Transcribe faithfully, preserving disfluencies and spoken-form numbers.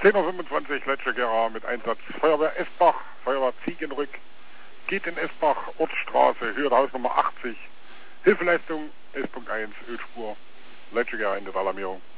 zehn Uhr fünfundzwanzig Letschegera mit Einsatz Feuerwehr Esbach, Feuerwehr Ziegenrück, geht in Esbach, Ortsstraße, Höhe der Hausnummer achtzig. Hilfeleistung S.eins, Ölspur, Letschegera in der Alarmierung.